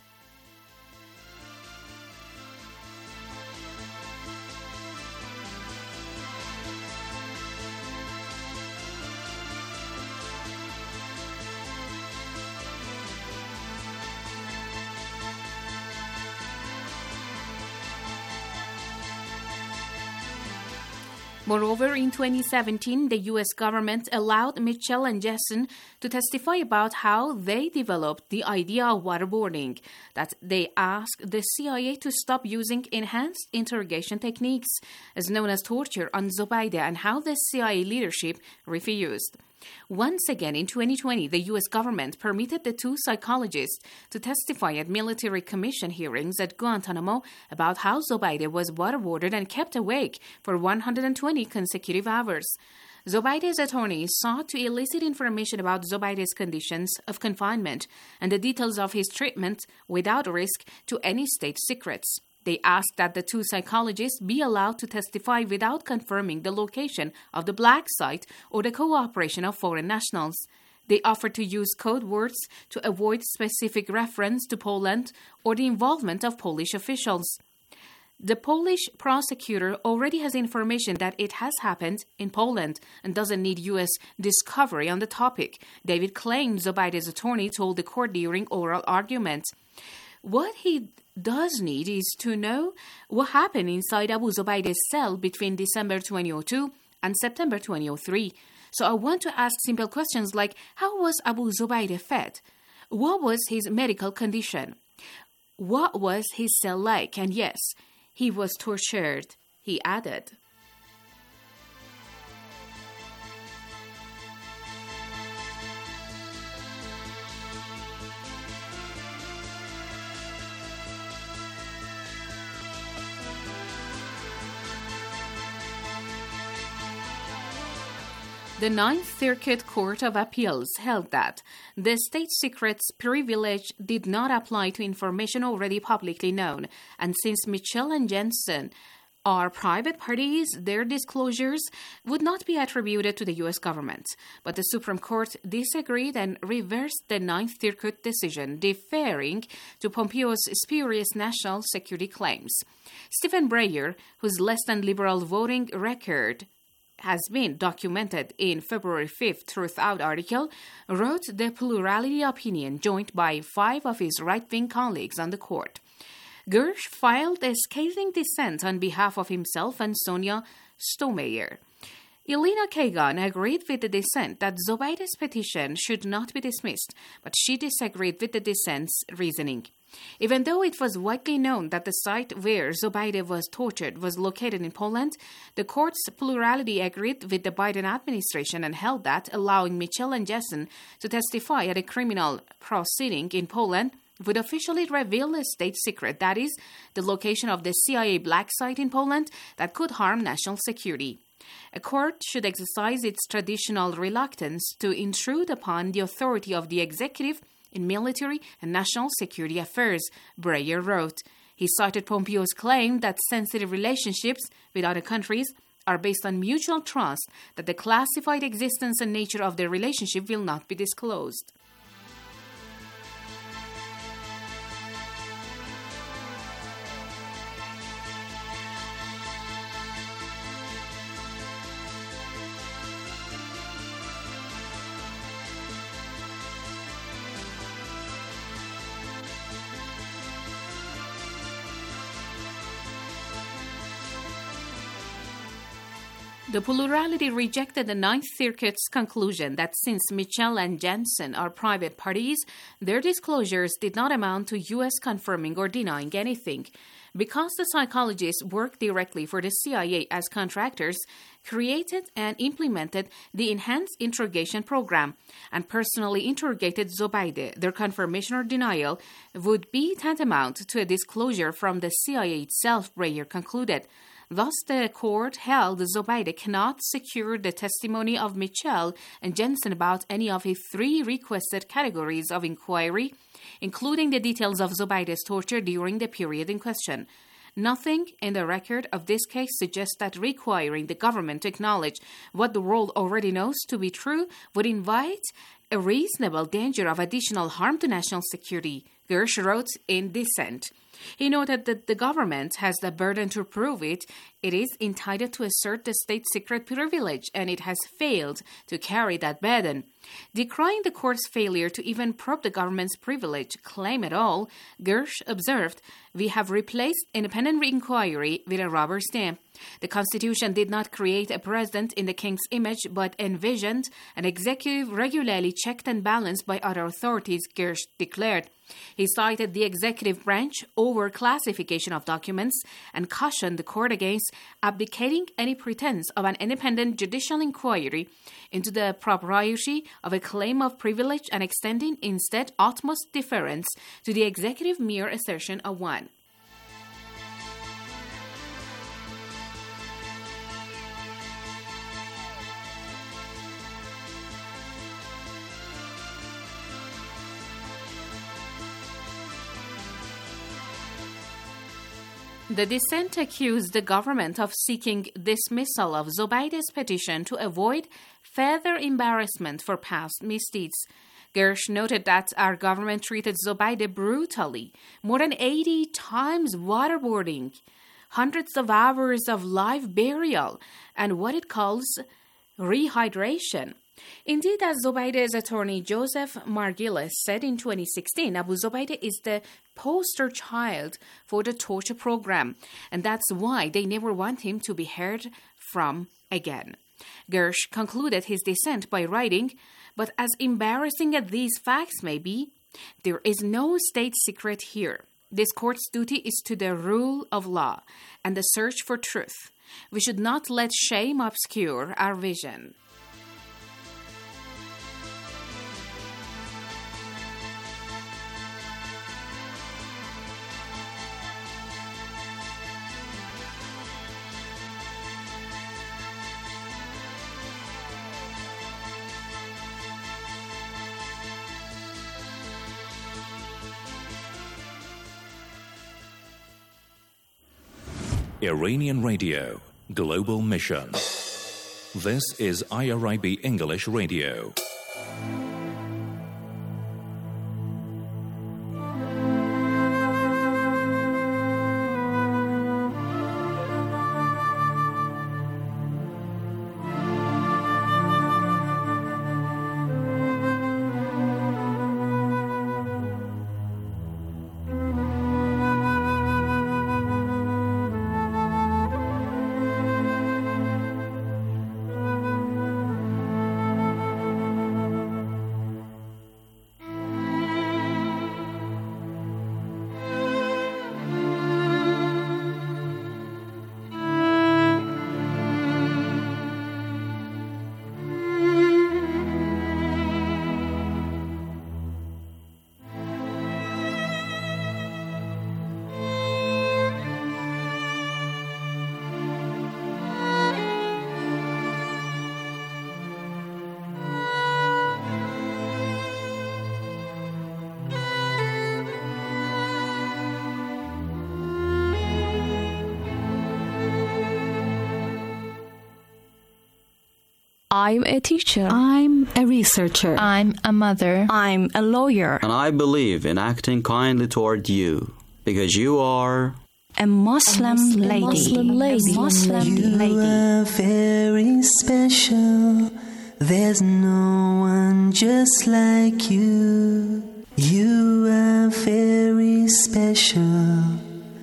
S21: Moreover, in twenty seventeen, the U S government allowed Mitchell and Jessen to testify about how they developed the idea of waterboarding, that they asked the C I A to stop using enhanced interrogation techniques, as known as torture, on Zobaide, and how the C I A leadership refused. Once again, in twenty twenty, the U S government permitted the two psychologists to testify at military commission hearings at Guantanamo about how Zobaide was waterboarded and kept awake for one hundred twenty consecutive hours. Zobaide's attorneys sought to elicit information about Zobaide's conditions of confinement and the details of his treatment without risk to any state secrets. They asked that the two psychologists be allowed to testify without confirming the location of the black site or the cooperation of foreign nationals. They offered to use code words to avoid specific reference to Poland or the involvement of Polish officials. The Polish prosecutor already has information that it has happened in Poland and doesn't need U S discovery on the topic, David claimed, Zobaide's attorney told the court during oral argument. What he does need is to know what happened inside Abu Zobaide's cell between December twenty oh two and September twenty oh three. So I want to ask simple questions like, how was Abu Zobaide fed? What was his medical condition? What was his cell like? And yes, he was tortured, he added. The Ninth Circuit Court of Appeals held that the state secrets privilege did not apply to information already publicly known, and since Mitchell and Jensen are private parties, their disclosures would not be attributed to the U S government. But the Supreme Court disagreed and reversed the Ninth Circuit decision, deferring to Pompeo's spurious national security claims. Stephen Breyer, whose less than liberal voting record has been documented in February fifth Truth Out article, wrote the plurality opinion joined by five of his right-wing colleagues on the court. Gersh filed a scathing dissent on behalf of himself and Sonia Stonemeyer. Elena Kagan agreed with the dissent that Zobaide's petition should not be dismissed, but she disagreed with the dissent's reasoning. Even though it was widely known that the site where Zobaide was tortured was located in Poland, the court's plurality agreed with the Biden administration and held that allowing Mitchell and Jensen to testify at a criminal proceeding in Poland would officially reveal a state secret, that is, the location of the C I A black site in Poland that could harm national security. A court should exercise its traditional reluctance to intrude upon the authority of the executive in military and national security affairs, Breyer wrote. He cited Pompeo's claim that sensitive relationships with other countries are based on mutual trust that the classified existence and nature of their relationship will not be disclosed. The plurality rejected the Ninth Circuit's conclusion that since Mitchell and Jensen are private parties, their disclosures did not amount to U S confirming or denying anything. Because the psychologists worked directly for the C I A as contractors, created and implemented the Enhanced Interrogation Program, and personally interrogated Zobaide, their confirmation or denial would be tantamount to a disclosure from the C I A itself, Breyer concluded. Thus, the court held Zobaide cannot secure the testimony of Mitchell and Jensen about any of his three requested categories of inquiry, including the details of Zobaide's torture during the period in question. Nothing in the record of this case suggests that requiring the government to acknowledge what the world already knows to be true would invite a reasonable danger of additional harm to national security, Gersh wrote in dissent. He noted that the government has the burden to prove it. It is entitled to assert the state secret privilege, and it has failed to carry that burden. Decrying the court's failure to even probe the government's privilege claim at all, Gersh observed, "We have replaced independent inquiry with a rubber stamp. The Constitution did not create a president in the king's image, but envisioned an executive regularly checked and balanced by other authorities," Gersh declared. He cited the executive branch over classification of documents and cautioned the court against abdicating any pretense of an independent judicial inquiry into the propriety of a claim of privilege and extending instead utmost deference to the executive mere assertion of one. The dissent accused the government of seeking dismissal of Zobaide's petition to avoid further embarrassment for past misdeeds. Gersh noted that our government treated Zobaide brutally, more than eighty times waterboarding, hundreds of hours of live burial, and what it calls rehydration. Indeed, as Zobaide's attorney Joseph Margilis said in twenty sixteen, Abu Zobaide is the poster child for the torture program, and that's why they never want him to be heard from again. Gersh concluded his dissent by writing, "But as embarrassing as these facts may be, there is no state secret here. This court's duty is to the rule of law and the search for truth. We should not let shame obscure our vision."
S3: Iranian Radio, Global Mission. This is I R I B English Radio.
S1: I'm a teacher.
S22: I'm a researcher.
S1: I'm a mother.
S22: I'm a lawyer.
S23: And I believe in acting kindly toward you, because you are
S22: a Muslim, a Muslim lady.
S1: Muslim lady.
S22: A Muslim
S24: you
S22: lady.
S24: You are very special. There's no one just like you. You are very special.